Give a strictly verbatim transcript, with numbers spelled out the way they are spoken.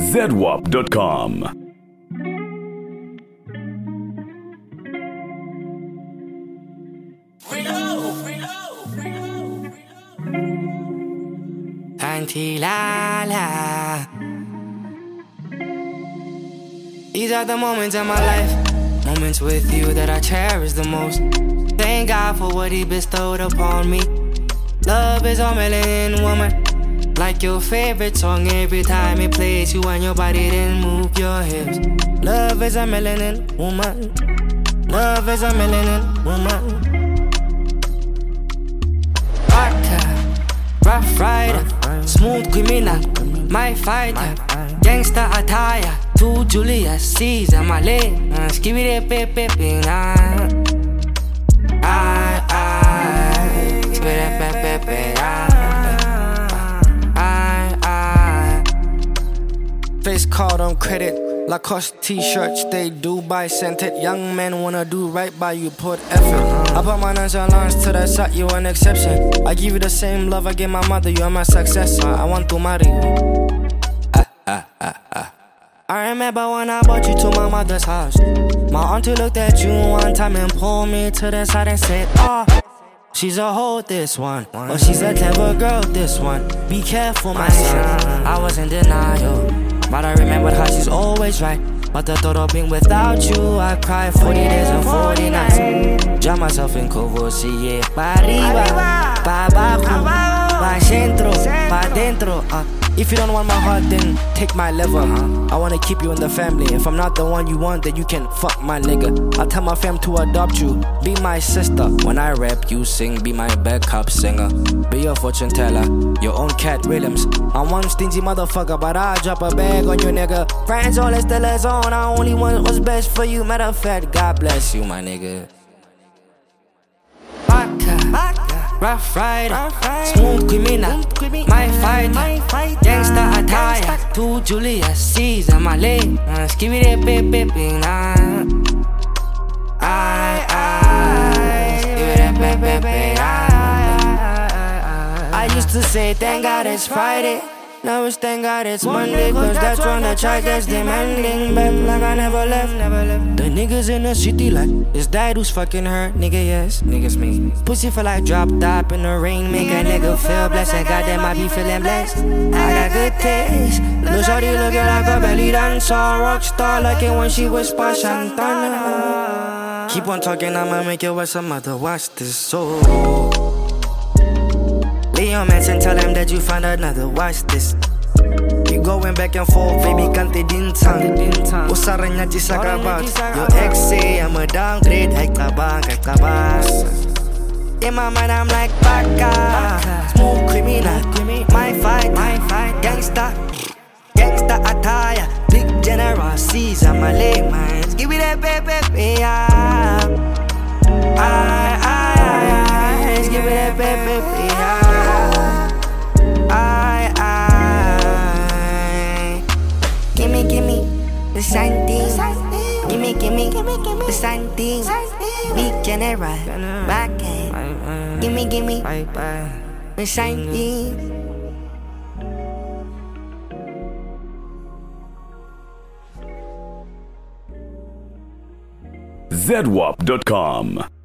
zedwap dot com. Auntie Lala. These are the moments in my life, moments with you that I cherish the most. Thank God for what He bestowed upon me. Love is a melanin woman, like your favorite song. Every time it plays, you and your body then move your hips. Love is a melanin woman. Love is a melanin woman. Rough rider, smooth criminal, my fighter, gangsta attire, two Julius Caesar, my leg, skibidi pepe pina. I, I, skibidi pepe pina. I, I. Face card on credit, Lacoste t-shirts, they Dubai scented. Young men wanna do right by you, put effort. I put my nonchalance to the side, you an exception. I give you the same love I gave my mother, you're my successor. I want to marry you. Ah, ah, ah, ah. I remember when I brought you to my mother's house. My auntie looked at you one time and pulled me to the side and said, oh, she's a hoe, this one. Oh, she's a clever girl, this one. Be careful, my son. I was in denial, but I remembered how she's always right. But the thought of being without you, I cried forty days and forty nights. Drown myself in Courvoisier. Pa arriba, pa abajo, pa centro, pa dentro. uh, If you don't want my heart, then take my liver. I wanna keep you in the family. If I'm not the one you want, then you can fuck my nigga. I'll tell my fam to adopt you. Be my sister. When I rap, you sing. Be my backup singer. Be your fortune teller. Your own Cat Williams. I'm one stingy motherfucker, but I'll drop a bag on you, nigga. Friends all is still as on. I only want what's best for you. Matter of fact, God bless you, my nigga. Baka, rough rider, smooth criminal, my fighter, gangsta attire, two Julius Caesar, my leg, skibidi pepe pina. I, I, skibidi pepe pina. I used to say thank God it's Friday. Now it's thank God it's Monday, cause that's when the child gets demanding. Back like I never left, never left. The niggas in the city like, is that who's fucking her? Nigga, yes, niggas me. Pussy feel like drop top in the rain, make a nigga feel blessed. And goddamn, I be feeling blessed. I got good taste. Little shorty looking like a belly dancer, rock star like it when she whisper Shantana. Keep on talking, I'ma make you watch some other watch this so. Lay your mans and tell them that you found another, watch this. You going back and forth, baby, kante din tang. Usaran niya di sa kabag. Your ex say I'm a downgrade, ay tabang, ay tabas. In my mind I'm like Baka, smooth criminal, my fight, gangsta, gangsta attire, big general, Caesar, my leg, man. Give me that baby, yeah. I, I, I, give me that baby, yeah. I, I, gimme, gimme the something. Gimme, gimme the something. Big general, back end. Gimme, gimme the something. zedwap dot com.